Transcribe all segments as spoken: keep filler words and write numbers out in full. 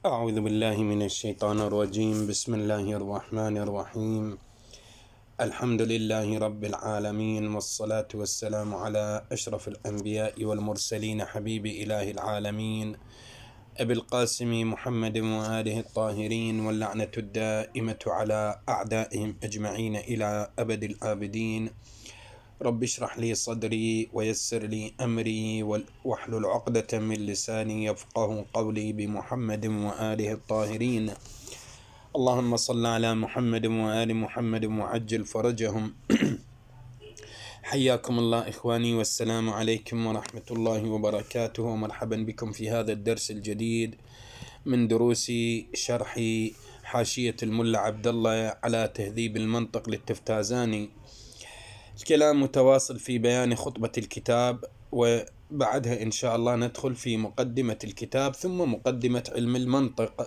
أعوذ بالله من الشيطان الرجيم. بسم الله الرحمن الرحيم. الحمد لله رب العالمين، والصلاة والسلام على أشرف الأنبياء والمرسلين، حبيب إله العالمين أبي القاسم محمد وآله الطاهرين، واللعنة الدائمة على أعدائهم أجمعين إلى أبد الآبدين. رب اشرح لي صدري ويسر لي أمري واحلل عقدة من لساني يفقه قولي، بمحمد وآله الطاهرين. اللهم صل على محمد وآل محمد وعجل فرجهم. حياكم الله إخواني، والسلام عليكم ورحمة الله وبركاته، ومرحبا بكم في هذا الدرس الجديد من دروس شرح حاشية الملا عبد الله على تهذيب المنطق للتفتازاني. الكلام متواصل في بيان خطبة الكتاب، وبعدها إن شاء الله ندخل في مقدمة الكتاب ثم مقدمة علم المنطق.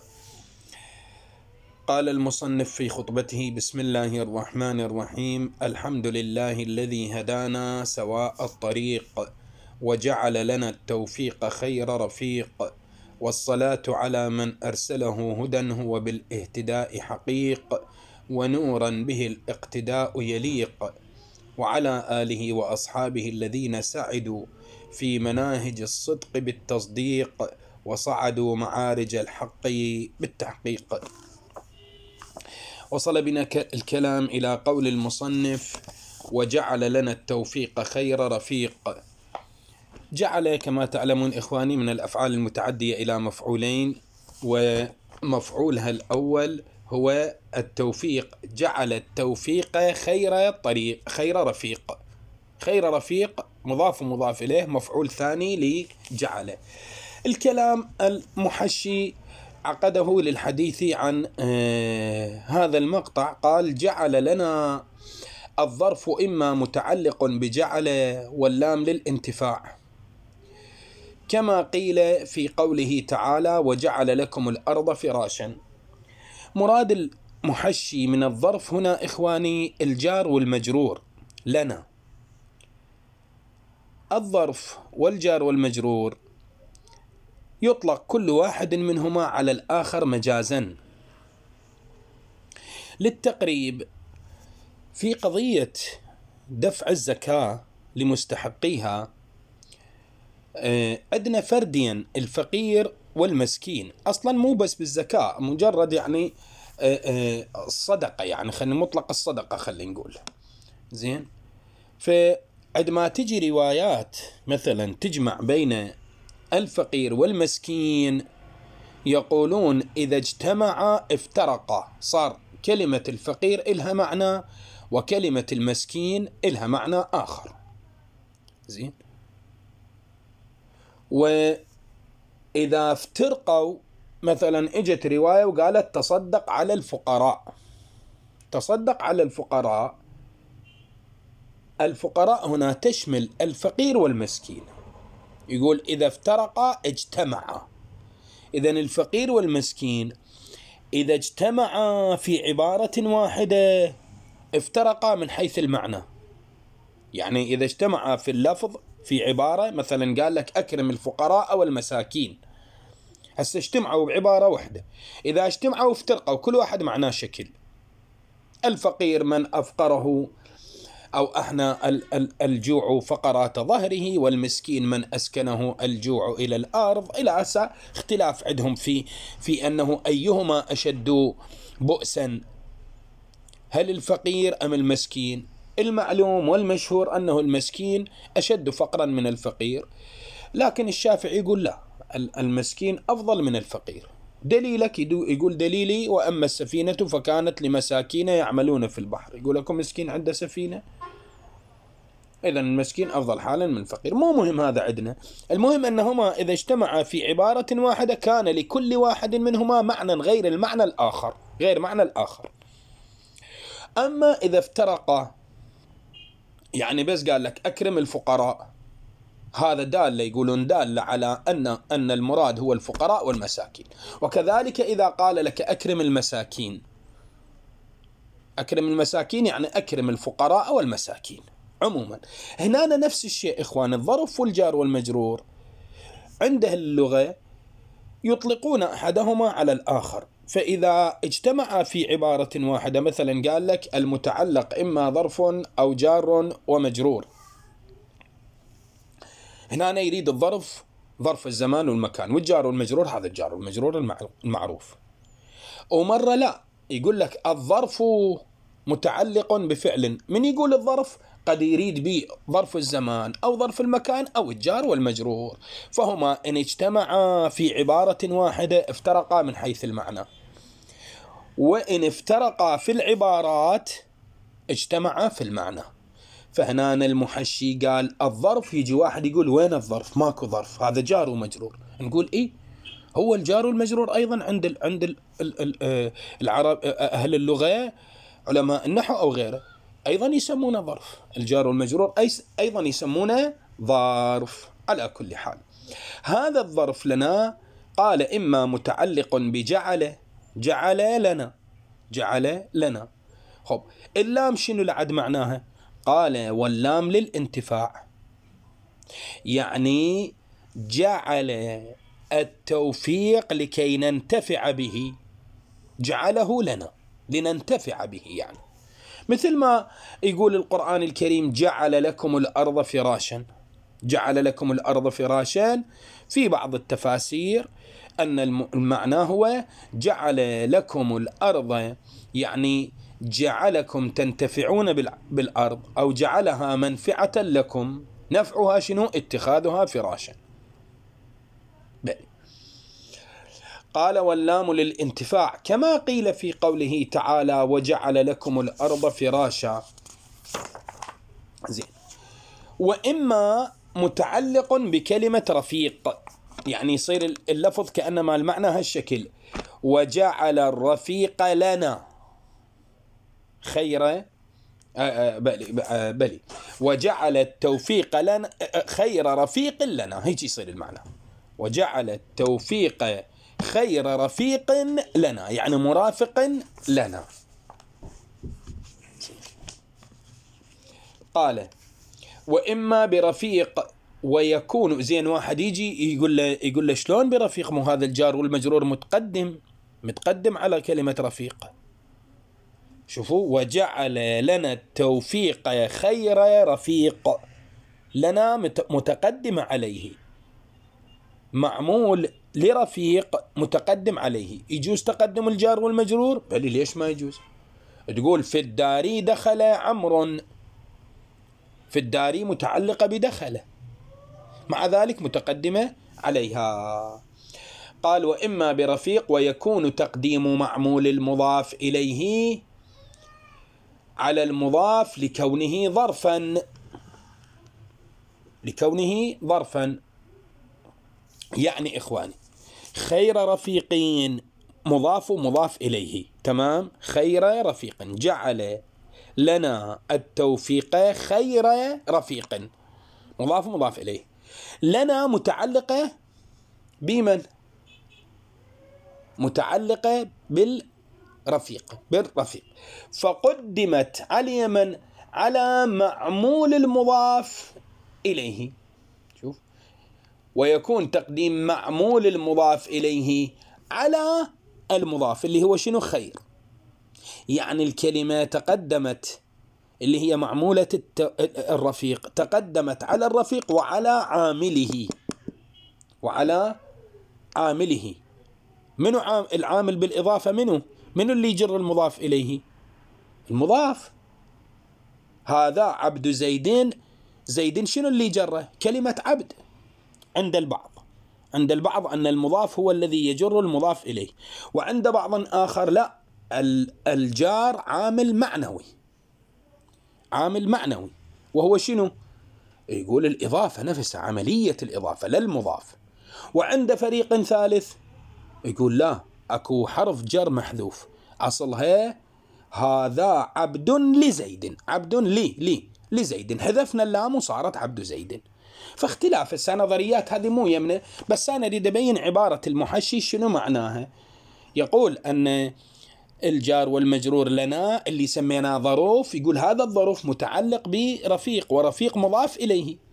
قال المصنف في خطبته: بسم الله الرحمن الرحيم. الحمد لله الذي هدانا سواء الطريق، وجعل لنا التوفيق خير رفيق، والصلاة على من أرسله هدى هو بالاهتداء حقيق، ونورا به الاقتداء يليق، وعلى آله وأصحابه الذين سعدوا في مناهج الصدق بالتصديق، وصعدوا معارج الحق بالتحقيق. وصل بنا الكلام إلى قول المصنف: وجعل لنا التوفيق خير رفيق. جعل كما تعلمون إخواني من الأفعال المتعدية إلى مفعولين، ومفعولها الأول هو التوفيق. جعل التوفيق خير الطريق، خير رفيق. خير رفيق مضاف مضاف إليه، مفعول ثاني لجعل. الكلام المحشي عقده للحديث عن آه هذا المقطع. قال: جعل لنا، الظرف إما متعلق بجعل واللام للانتفاع، كما قيل في قوله تعالى: وجعل لكم الأرض فراشا. مراد المحشي من الظرف هنا إخواني الجار والمجرور لنا. الظرف والجار والمجرور يطلق كل واحد منهما على الآخر مجازا. للتقريب، في قضية دفع الزكاة لمستحقيها عندنا فرديا الفقير والمسكين. أصلا مو بس بالزكاة، مجرد يعني الصدقة، يعني خلينا مطلق الصدقة خلينا نقول زين. فعندما تجي روايات مثلا تجمع بين الفقير والمسكين، يقولون إذا اجتمعا افترقا، صار كلمة الفقير إلها معنى وكلمة المسكين إلها معنى آخر زين. وإذا افترقوا مثلا اجت رواية وقالت تصدق على الفقراء، تصدق على الفقراء، الفقراء هنا تشمل الفقير والمسكين. يقول إذا افترقا اجتمعا. إذن الفقير والمسكين إذا اجتمعا في عبارة واحدة افترقا من حيث المعنى. يعني إذا اجتمعا في اللفظ في عبارة، مثلا قال لك أكرم الفقراء والمساكين، هسه اجتمعوا بعبارة واحدة. إذا اجتمعوا افترقوا، كل واحد معناه شكل. الفقير من أفقره أو أحنى الجوع فقرات ظهره، والمسكين من أسكنه الجوع إلى الأرض، إلى أسا اختلاف عندهم في في أنه أيهما أشد بؤسا، هل الفقير أم المسكين؟ المعلوم والمشهور أنه المسكين أشد فقرا من الفقير، لكن الشافعي يقول لا، المسكين أفضل من الفقير. دليلك يقول دليلي: وأما السفينة فكانت لمساكين يعملون في البحر. يقول لكم مسكين عنده سفينة، إذن المسكين أفضل حالا من الفقير. مو مهم هذا عندنا، المهم أنهما إذا اجتمعا في عبارة واحدة كان لكل واحد منهما معنى غير المعنى الآخر، غير معنى الآخر. أما إذا افترقا، يعني بس قال لك أكرم الفقراء، هذا دال يقولون دال على أن أن المراد هو الفقراء والمساكين. وكذلك إذا قال لك أكرم المساكين، أكرم المساكين يعني أكرم الفقراء والمساكين عموما. هنا نفس الشيء إخوان، الظرف والجار والمجرور عنده اللغة يطلقون أحدهما على الآخر. فإذا اجتمع في عبارة واحدة، مثلا قال لك المتعلق إما ظرف أو جار ومجرور، هنا أنا يريد الظرف ظرف الزمان والمكان، والجار والمجرور هذا الجار والمجرور المعروف. ومرة لا، يقول لك الظرف متعلق بفعل، من يقول الظرف قد يريد به ظرف الزمان أو ظرف المكان أو الجار والمجرور، فهما إن اجتمعا في عبارة واحدة افترقا من حيث المعنى، وإن افترقا في العبارات اجتمعا في المعنى. فهنا المحشي قال الظرف، يجي واحد يقول وين الظرف؟ ماكو ظرف، هذا جار ومجرور. نقول إيه، هو الجار والمجرور أيضا عند ال عند ال ال العرب أهل اللغة علماء النحو أو غيره أيضا يسمونه ظرف، الجار والمجرور أيضا يسمونه ظرف. على كل حال هذا الظرف لنا قال إما متعلق بجعل، جعل لنا، جعل لنا. خب اللام شنو لعد معناها؟ قال واللام للانتفاع، يعني جعل التوفيق لكي ننتفع به، جعله لنا لننتفع به. يعني مثل ما يقول القرآن الكريم جعل لكم الأرض فراشا، جعل لكم الأرض فراشا، في بعض التفاسير أن المعنى هو جعل لكم الأرض يعني جعلكم تنتفعون بالأرض، أو جعلها منفعة لكم، نفعها شنو؟ اتخاذها فراشا. بل. قال واللام للانتفاع، كما قيل في قوله تعالى وجعل لكم الأرض فراشا. زين. وإما متعلق بكلمة رفيق، يعني يصير اللفظ كأنما المعنى هالشكل، وجعل الرفيق لنا خير، بلي, بلي وجعل التوفيق لنا خير رفيق لنا، هيك يصير المعنى، وجعل التوفيق خير رفيق لنا، يعني مرافق لنا. قال وإما برفيق ويكون، زين واحد يجي يقول له يقول له شلون برفيق؟ مو هذا الجار والمجرور متقدم متقدم على كلمة رفيق. شوفوا وجعل لنا التوفيق خير رفيق، لنا متقدم عليه، معمول لرفيق متقدم عليه. يجوز تقدم الجار والمجرور؟ بل ليش ما يجوز؟ تقول في الدار دخل عمرو، في الدار متعلقة بدخل، مع ذلك متقدمة عليها. قال وإما برفيق ويكون تقديم معمول المضاف إليه على المضاف لكونه ظرفا، لكونه ظرفا. يعني إخواني خير رفيقين مضاف مضاف إليه، تمام؟ خير رفيق، جعل لنا التوفيق خير رفيق، مضاف مضاف إليه. لنا متعلقة بمن؟ متعلقة بالرفيق، بالرفيق، فقدمت على من؟ على معمول المضاف إليه. شوف، ويكون تقديم معمول المضاف إليه على المضاف اللي هو شنو؟ خير. يعني الكلمة تقدمت اللي هي معمولة الرفيق، تقدمت على الرفيق وعلى عامله، وعلى عامله. منو العامل بالإضافة؟ منو منو اللي يجر المضاف إليه؟ المضاف. هذا عبد زيدين، زيدين شنو اللي جره؟ كلمة عبد. عند البعض عند البعض أن المضاف هو الذي يجر المضاف إليه، وعند بعض آخر لا، الجار عامل معنوي، عامل معنوي، وهو شنو؟ يقول الإضافة نفسها، عملية الإضافة للمضاف. وعند فريق ثالث يقول لا، أكو حرف جر محذوف، أصلها هذا عبد لزيد، عبد لي لي لزيد، حذفنا اللام وصارت عبد زيد. فاختلاف السنظريات هذه مو يمنة، بس أنا أريد أبين عبارة المحشي شنو معناها. يقول أن الجار والمجرور لنا اللي سميناه ظروف، يقول هذا الظروف متعلق برفيق، ورفيق مضاف إليه،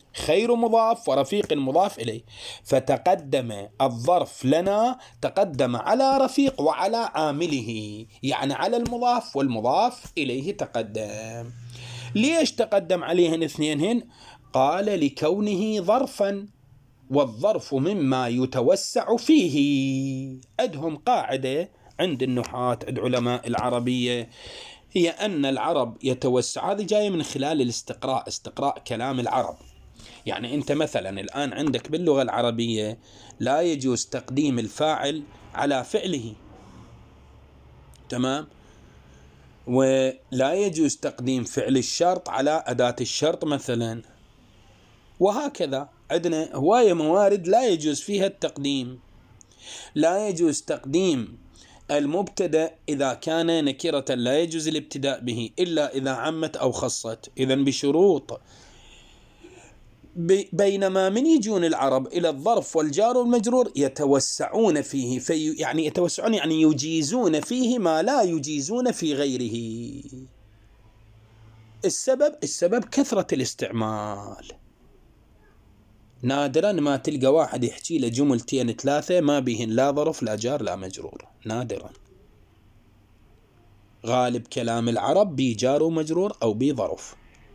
خير مضاف ورفيق مضاف إليه، فتقدم الظرف لنا تقدم على رفيق وعلى عامله، يعني على المضاف والمضاف إليه تقدم. ليش تقدم عليهن اثنينهن؟ قال لكونه ظرفا، والظرف مما يتوسع فيه. عندهم قاعدة عند النحاة، عند علماء العربية، هي أن العرب يتوسع، هذه جاية من خلال الاستقراء، استقراء كلام العرب. يعني أنت مثلا الآن عندك باللغة العربية لا يجوز تقديم الفاعل على فعله، تمام؟ ولا يجوز تقديم فعل الشرط على أداة الشرط مثلا، وهكذا عندنا هواية موارد لا يجوز فيها التقديم. لا يجوز تقديم المبتدأ إذا كان نكرة، لا يجوز الابتداء به إلا إذا عمت أو خصت، إذن بشروط. بينما من يجون العرب إلى الظرف والجار والمجرور يتوسعون فيه، في يعني يتوسعون يعني يجيزون فيه ما لا يجيزون في غيره. السبب السبب كثرة الاستعمال. نادرا ما تلقى واحد يحكي له جملتين ثلاثة ما بهن لا ظرف لا جار لا مجرور، نادرا. غالب كلام العرب بجار ومجرور أو بظرف.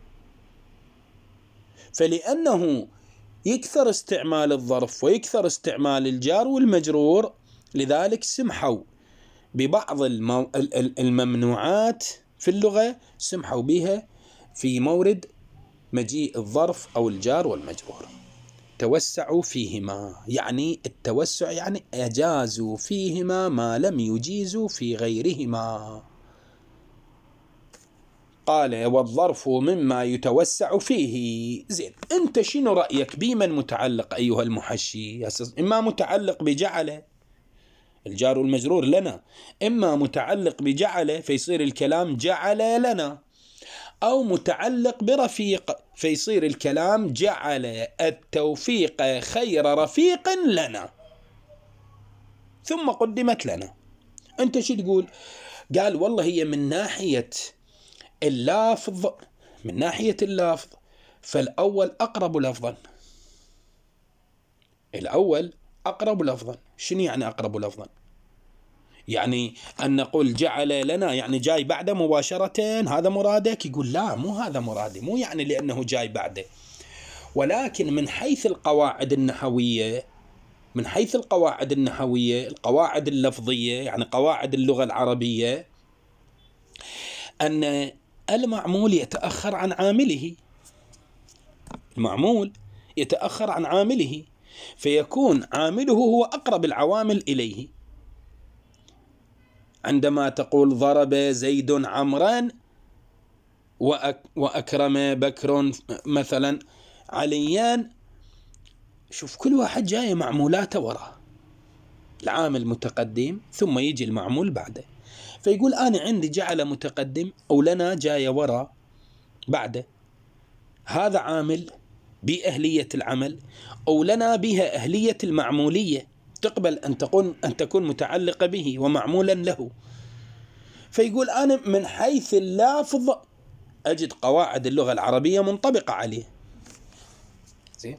فلأنه يكثر استعمال الظرف ويكثر استعمال الجار والمجرور، لذلك سمحوا ببعض المو... الممنوعات في اللغة، سمحوا بها في مورد مجيء الظرف أو الجار والمجرور. توسعوا فيهما، يعني التوسع يعني أجازوا فيهما ما لم يجيزوا في غيرهما. قال والظرف مما يتوسع فيه. زين، أنت شنو رأيك بمن متعلق أيها المحشي؟ إما متعلق بجعل الجار والمجرور لنا، إما متعلق بجعل فيصير الكلام جعل لنا، أو متعلق برفيق فيصير الكلام جعل التوفيق خير رفيق لنا، ثم قدمت لنا. أنت شو تقول؟ قال والله هي من ناحية اللافظ، من ناحية اللافظ فالأول أقرب لفظا. الأول أقرب لفظا. شنو يعني أقرب لفظا؟ يعني أن نقول جعل لنا يعني جاي بعده مباشرة، هذا مرادك؟ يقول لا، مو هذا مرادي، مو يعني لأنه جاي بعده، ولكن من حيث القواعد النحوية، من حيث القواعد النحوية القواعد اللفظية، يعني قواعد اللغة العربية، أن المعمول يتأخر عن عامله. المعمول يتأخر عن عامله، فيكون عامله هو أقرب العوامل إليه. عندما تقول ضرب زيد عمرا وأكرم بكر مثلا عليان، شوف كل واحد جاي معمولاته وراه، العامل متقدم ثم يجي المعمول بعده. فيقول أنا عندي جعل متقدم أو لنا جاي وراء بعده، هذا عامل بأهلية العمل، أو لنا بها أهلية المعمولية، تقبل أن تكون أن تكون متعلقة به ومعمولا له. فيقول أنا من حيث اللافظ أجد قواعد اللغة العربية منطبقة عليه. زين،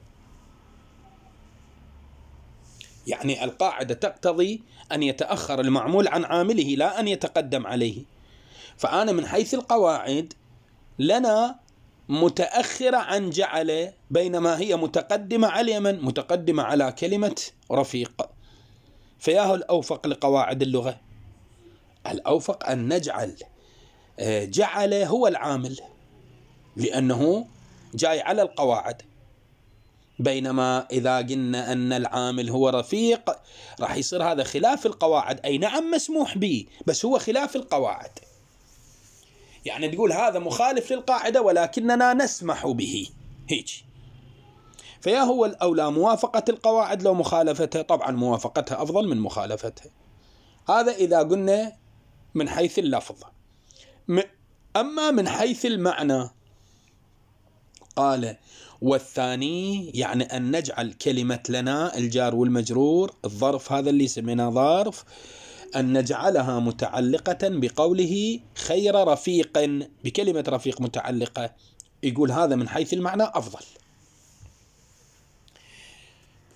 يعني القاعدة تقتضي أن يتأخر المعمول عن عامله لا أن يتقدم عليه. فأنا من حيث القواعد لنا متأخرة عن جعل، بينما هي متقدمة على من؟ متقدمة على كلمة رفيق. فياه الأوفق لقواعد اللغة؟ الأوفق أن نجعل جعل هو العامل، لأنه جاي على القواعد، بينما إذا قلنا أن العامل هو رفيق راح يصير هذا خلاف القواعد. أي نعم مسموح به، بس هو خلاف القواعد، يعني تقول هذا مخالف للقاعدة ولكننا نسمح به هيك. فيا هو الأولى موافقة القواعد لو مخالفتها؟ طبعا موافقتها أفضل من مخالفتها. هذا إذا قلنا من حيث اللفظ. أما من حيث المعنى قال والثاني يعني أن نجعل كلمة لنا الجار والمجرور الظرف هذا اللي سميناه ظرف، أن نجعلها متعلقة بقوله خير رفيق، بكلمة رفيق متعلقة. يقول هذا من حيث المعنى أفضل.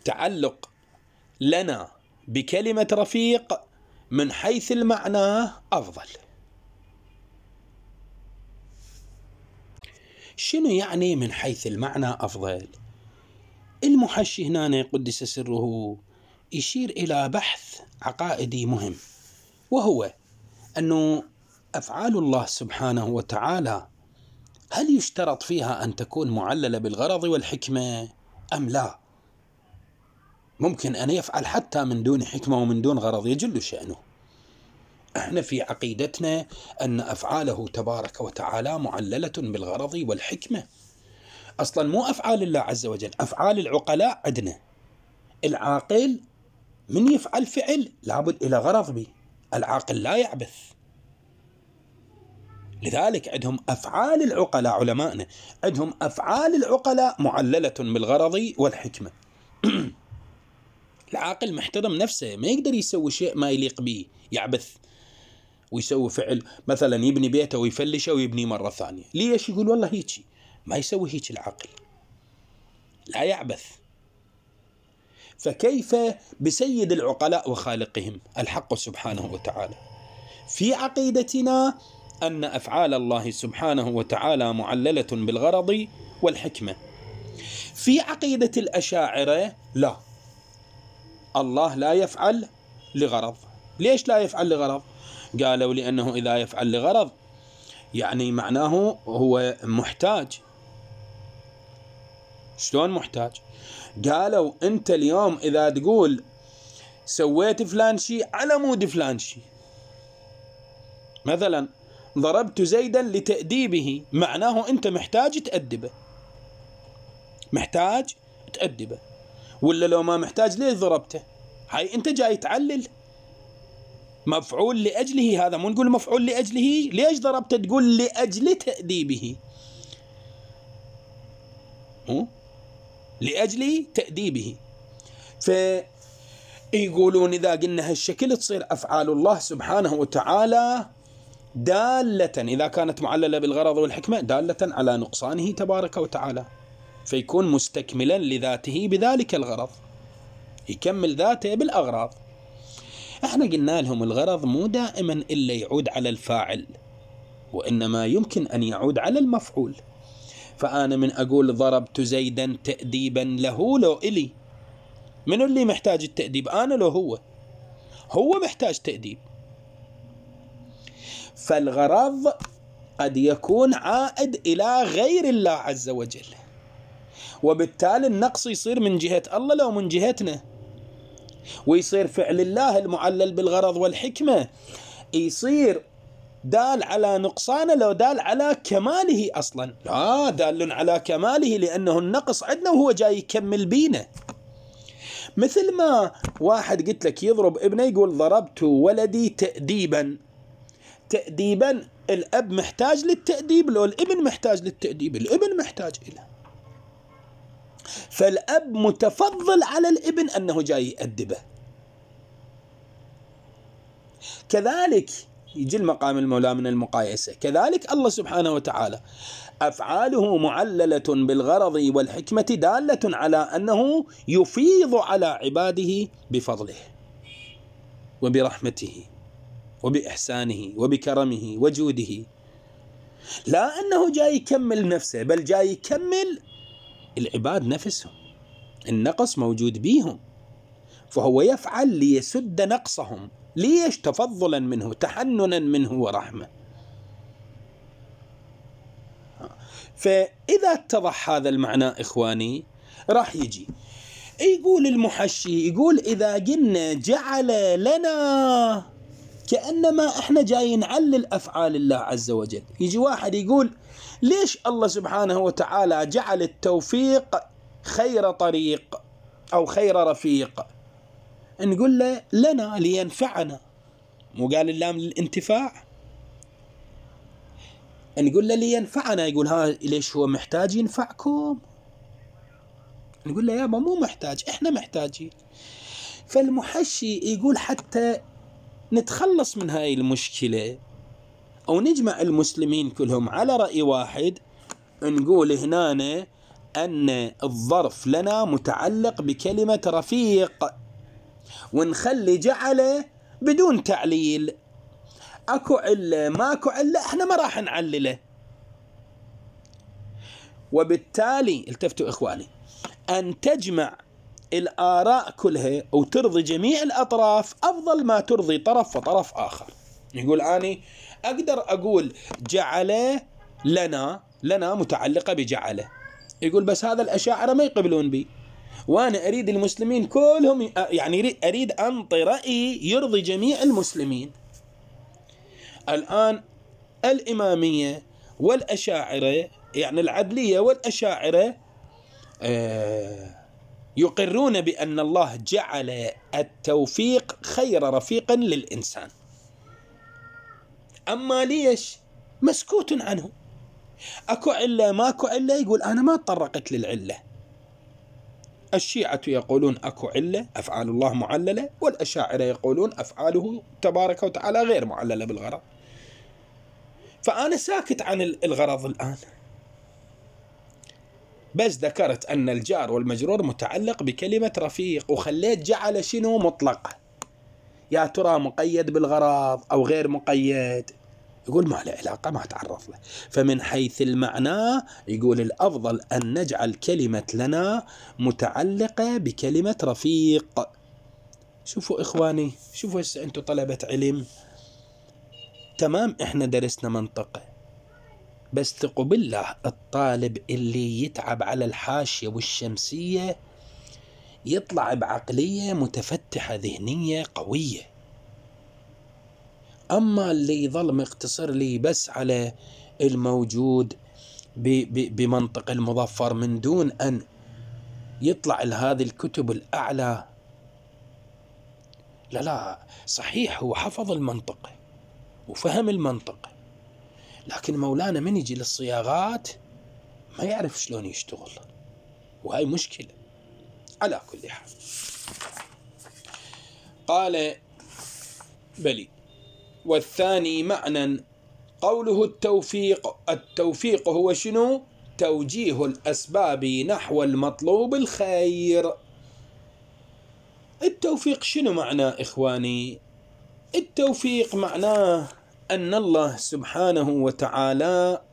تعلق لنا بكلمة رفيق من حيث المعنى أفضل. شنو يعني من حيث المعنى أفضل؟ المحشي هنا قدس سره يشير إلى بحث عقائدي مهم، وهو أنه أفعال الله سبحانه وتعالى هل يشترط فيها أن تكون معللة بالغرض والحكمة أم لا؟ ممكن أن يفعل حتى من دون حكمة ومن دون غرض يجل شأنه. احنا في عقيدتنا أن أفعاله تبارك وتعالى معللة بالغرض والحكمة. أصلا مو أفعال الله عز وجل، أفعال العقلاء عندنا. العاقل من يفعل فعل لابد إلى غرض به، العاقل لا يعبث. لذلك عندهم أفعال العقلاء، علماءنا عندهم أفعال العقلاء معللة بالغرض والحكمة. العاقل محترم نفسه، ما يقدر يسوي شيء ما يليق به، يعبث ويسوي فعل، مثلا يبني بيته ويفلشه ويبني مرة ثانية. ليش؟ يقول والله هيك، ما يسوي هيك العاقل، لا يعبث. فكيف بسيد العقلاء وخالقهم الحق سبحانه وتعالى؟ في عقيدتنا أن أفعال الله سبحانه وتعالى معللة بالغرض والحكمة. في عقيدة الأشاعرة لا، الله لا يفعل لغرض. ليش لا يفعل لغرض؟ قالوا لأنه إذا يفعل لغرض يعني معناه هو محتاج. شلون محتاج؟ قالوا أنت اليوم إذا تقول سويت فلان شيء على مود فلان شيء، مثلا ضربت زيدا لتأديبه، معناه أنت محتاج تأدبه، محتاج تأدبه. ولا لو ما محتاج ليه ضربته؟ هاي أنت جاي تعلل مفعول لأجله، هذا مو نقول مفعول لأجله. ليش ضربته؟ تقول لأجل تأديبه، مو لأجل تأديبه. فيقولون إذا قلنا هالشكل تصير أفعال الله سبحانه وتعالى دالة، إذا كانت معللة بالغرض والحكمة، دالة على نقصانه تبارك وتعالى، فيكون مستكملا لذاته بذلك الغرض، يكمل ذاته بالأغراض. احنا قلنا لهم الغرض مو دائما إلا يعود على الفاعل، وإنما يمكن أن يعود على المفعول. فأنا من أقول ضربت زيدا تأديبا له، لو إلي من اللي محتاج التأديب؟ أنا لو هو هو محتاج تأديب. فالغرض قد يكون عائد إلى غير الله عز وجل، وبالتالي النقص يصير من جهة الله لو من جهتنا، ويصير فعل الله المعلل بالغرض والحكمة يصير دال على نقصانه لو دال على كماله. أصلا لا، دال على كماله لأنه النقص عندنا وهو جاي يكمل بينا. مثل ما واحد قلت لك يضرب ابنه يقول ضربت ولدي تأديبا. تأديبا الأب محتاج للتأديب لو الابن محتاج للتأديب؟ الابن محتاج إليه. فالأب متفضل على الابن أنه جاي يأدبه. كذلك يجي المقام المولى من المقايسة. كذلك الله سبحانه وتعالى أفعاله معللة بالغرض والحكمة دالة على أنه يفيض على عباده بفضله وبرحمته وبإحسانه وبكرمه وجوده، لا أنه جاي يكمل نفسه، بل جاي يكمل العباد نفسهم. النقص موجود بيهم، فهو يفعل ليسد نقصهم. ليش؟ تفضلا منه، تحننا منه ورحمة. فإذا اتضح هذا المعنى إخواني راح يجي يقول المحشي، يقول إذا قلنا جعل لنا، كأنما احنا جايين نعلل أفعال الله عز وجل. يجي واحد يقول ليش الله سبحانه وتعالى جعل التوفيق خير طريق أو خير رفيق؟ نقول له لنا لينفعنا، مو قال اللام للانتفاع؟ نقول له لينفعنا، يقول ها ليش هو محتاج ينفعكم؟ نقول له يابا مو محتاج، احنا محتاجين. فالمحشي يقول حتى نتخلص من هاي المشكلة أو نجمع المسلمين كلهم على رأي واحد، نقول هنا أن الظرف لنا متعلق بكلمة رفيق، ونخلي جعل بدون تعليل. أكو علة ماكو علة احنا ما راح نعلله. وبالتالي التفتوا إخواني، أن تجمع الآراء كلها وترضي جميع الأطراف أفضل ما ترضي طرف وطرف آخر. يقول أني أقدر أقول جعل لنا لنا متعلقة بجعله، يقول بس هذا الأشاعرة ما يقبلون بي، وأنا أريد المسلمين كلهم، يعني أريد أنطي رأي يرضي جميع المسلمين. الآن الإمامية والأشاعرة، يعني العدلية والأشاعرة، آه يقرون بأن الله جعل التوفيق خير رفيق للإنسان. أما ليش؟ مسكوت عنه. أكو علة ماكو علة، يقول أنا ما تطرقت للعلة. الشيعة يقولون أكو علة، أفعال الله معللة، والأشاعرة يقولون أفعاله تبارك وتعالى غير معللة بالغرض. فأنا ساكت عن الغرض الآن، بس ذكرت أن الجار والمجرور متعلق بكلمة رفيق، وخليت جعل شنو مطلق. يا ترى مقيد بالغرض أو غير مقيد؟ يقول ما له علاقة، ما تعرف له. فمن حيث المعنى يقول الأفضل أن نجعل كلمة لنا متعلقة بكلمة رفيق. شوفوا إخواني، شوفوا هسه أنتم طلبة علم، تمام إحنا درسنا منطقة، بس ثقوا بالله الطالب اللي يتعب على الحاشية والشمسية يطلع بعقلية متفتحة ذهنية قوية. أما اللي يظل مقتصر لي بس على الموجود بمنطق المظفر من دون أن يطلع لهذه الكتب الأعلى، لا لا صحيح هو حفظ المنطق وفهم المنطق، لكن مولانا من يجي للصياغات ما يعرف شلون يشتغل، وهي مشكلة. على كل حال قال بلي. والثاني معنى قوله التوفيق، التوفيق هو شنو؟ توجيه الأسباب نحو المطلوب الخير. التوفيق شنو معناه إخواني؟ التوفيق معناه أن الله سبحانه وتعالى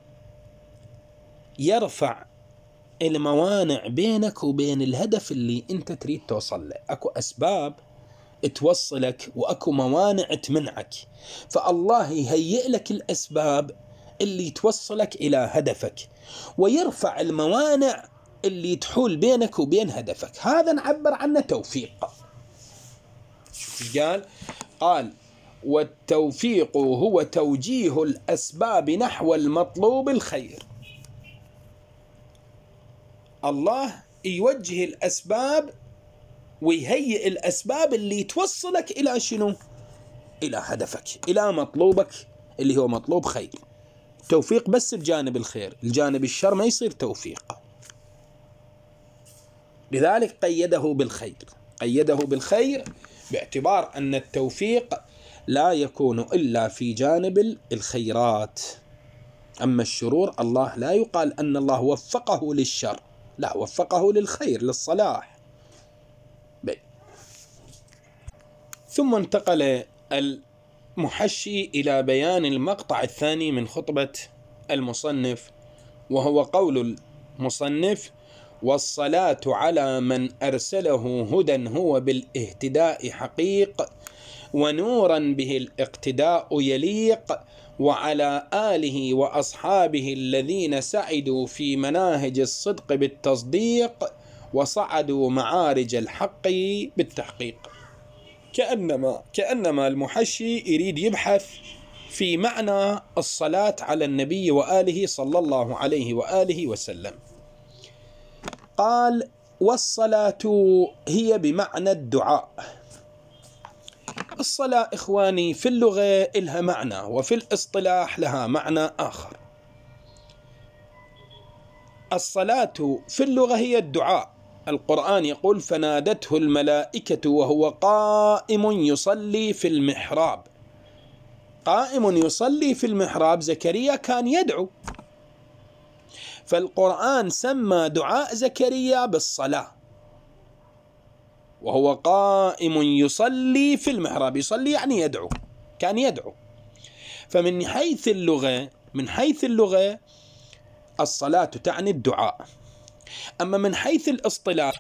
يرفع الموانع بينك وبين الهدف اللي أنت تريد توصل له. أكو أسباب توصلك وأكو موانع تمنعك، فالله يهيئ لك الأسباب اللي توصلك إلى هدفك، ويرفع الموانع اللي تحول بينك وبين هدفك. هذا نعبر عنه توفيق. قال قال والتوفيق هو توجيه الأسباب نحو المطلوب الخير. الله يوجه الأسباب ويهيئ الأسباب اللي توصلك إلى شنو؟ إلى هدفك، إلى مطلوبك اللي هو مطلوب خير. توفيق بس بجانب الخير، الجانب الشر ما يصير توفيق. لذلك قيده بالخير، قيده بالخير باعتبار أن التوفيق لا يكون إلا في جانب الخيرات. أما الشرور الله لا يقال أن الله وفقه للشر، لا، وفقه للخير للصلاح. بي. ثم انتقل المحشي إلى بيان المقطع الثاني من خطبة المصنف، وهو قول المصنف: والصلاة على من أرسله هدى هو بالاهتداء حقيق، ونورا به الاقتداء يليق، وعلى آله وأصحابه الذين سعدوا في مناهج الصدق بالتصديق، وصعدوا معارج الحق بالتحقيق. كأنما كأنما المحشي يريد يبحث في معنى الصلاة على النبي وآله صلى الله عليه وآله وسلم. قال: والصلاة هي بمعنى الدعاء. الصلاة إخواني في اللغة إلها معنى، وفي الاصطلاح لها معنى آخر. الصلاة في اللغة هي الدعاء. القرآن يقول: فنادته الملائكة وهو قائم يصلي في المحراب. قائم يصلي في المحراب، زكريا كان يدعو. فالقرآن سمى دعاء زكريا بالصلاة، وهو قائم يصلي في المحراب. يصلي يعني يدعو، كان يدعو. فمن حيث اللغة من حيث اللغة الصلاة تعني الدعاء. أما من حيث الاصطلاح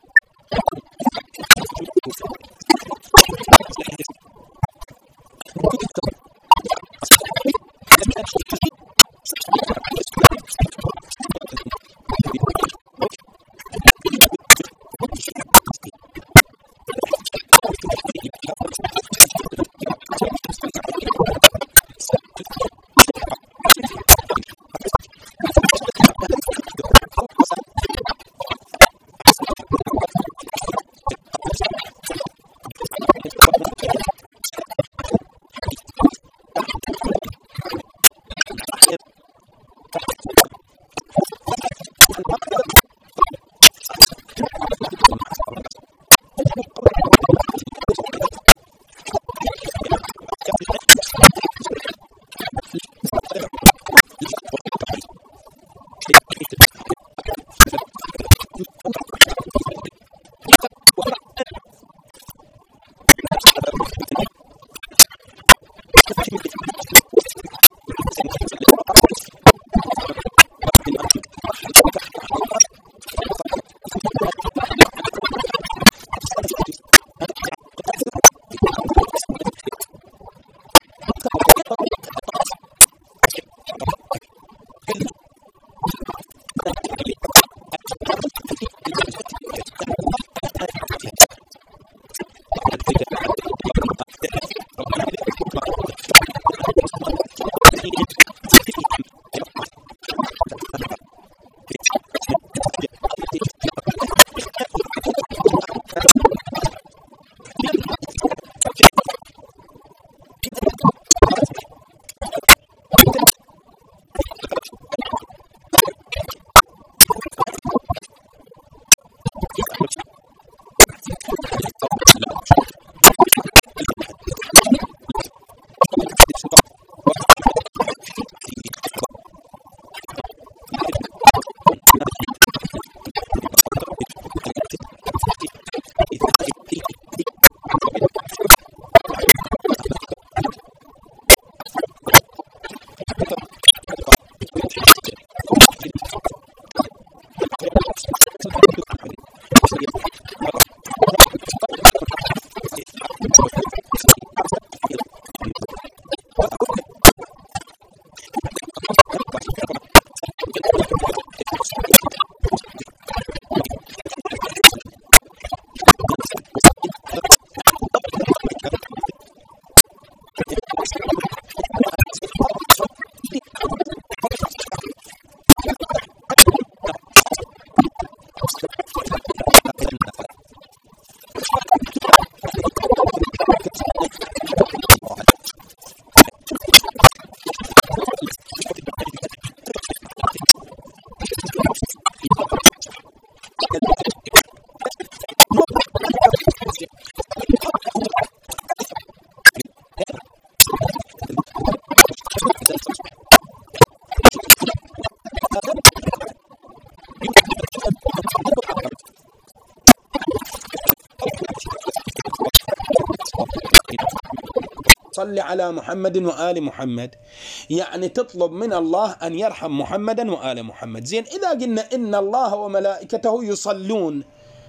صل على محمد وآل محمد، يعني تطلب من الله أن يرحم محمدا وآل محمد. زين، إذا قلنا إن الله وملائكته يصلون،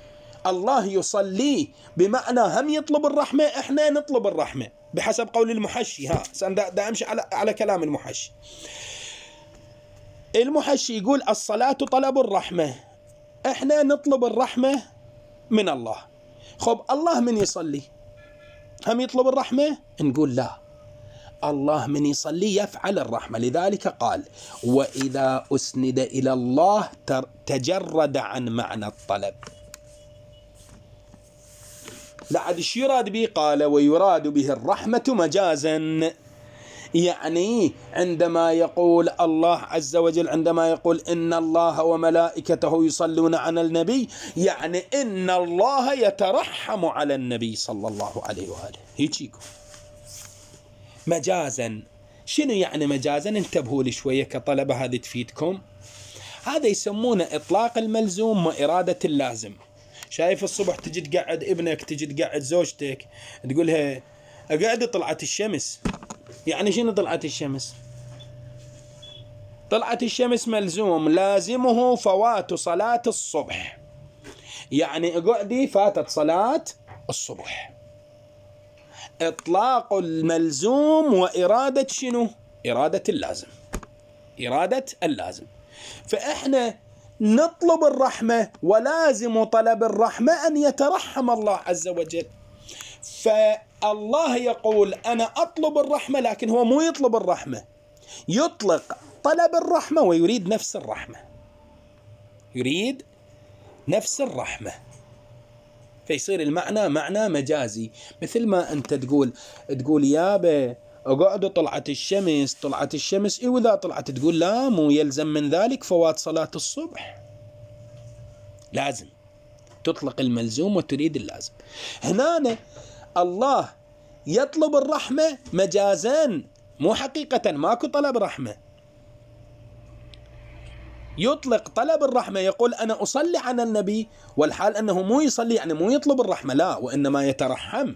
الله يصلي بمعنى هم يطلب الرحمة، إحنا نطلب الرحمة بحسب قول المحشي. ها دا, دا أمشي على, على كلام المحشي. المحشي يقول الصلاة طلب الرحمة، إحنا نطلب الرحمة من الله. خب الله من يصلي هم يطلب الرحمة؟ نقول لا، الله من يصلي يفعل الرحمة. لذلك قال وإذا أسند إلى الله تجرد عن معنى الطلب. لعد شو يراد به؟ قال ويراد به الرحمة مجازا، يعني عندما يقول الله عز وجل، عندما يقول إن الله وملائكته يصلون على النبي، يعني إن الله يترحم على النبي صلى الله عليه وآله. هيك يقول مجازا. شنو يعني مجازا؟ انتبهوا لي شوية كطلبة، هذه تفيدكم. هذا يسمونه إطلاق الملزوم وإرادة اللازم. شايف الصبح تجي تقعد ابنك، تجي تقعد زوجتك، تقولها أقعد طلعت الشمس. يعني شنو طلعت الشمس؟ طلعت الشمس ملزوم لازمه فوات صلاة الصبح، يعني اقعدي فاتت صلاة الصبح. إطلاق الملزوم وإرادة شنو؟ إرادة اللازم، إرادة اللازم. فإحنا نطلب الرحمة، ولازم طلب الرحمة أن يترحم الله عز وجل. فالله يقول أنا أطلب الرحمة، لكن هو مو يطلب الرحمة، يطلق طلب الرحمة ويريد نفس الرحمة، يريد نفس الرحمة، فيصير المعنى معنى مجازي. مثل ما أنت تقول تقول يابا اقعدوا طلعت الشمس، طلعت الشمس، إيه وإذا طلعت تقول لا مو يلزم من ذلك فوات صلاة الصبح. لازم تطلق الملزوم وتريد اللازم. هنا الله يطلب الرحمة مجازا، مو حقيقة، ماكو طلب رحمة. يطلق طلب الرحمة، يقول أنا أصلي على النبي، والحال أنه مو يصلي، يعني مو يطلب الرحمة، لا، وإنما يترحم.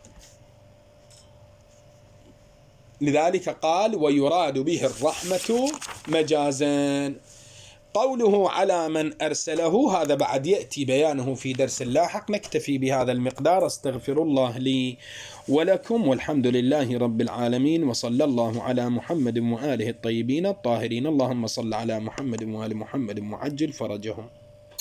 لذلك قال ويراد به الرحمة مجازا. قوله على من أرسله هذا بعد يأتي بيانه في درس لاحق. نكتفي بهذا المقدار. استغفر الله لي ولكم، والحمد لله رب العالمين، وصلى الله على محمد وآله الطيبين الطاهرين. اللهم صل على محمد وآل محمد وعجل فرجهم.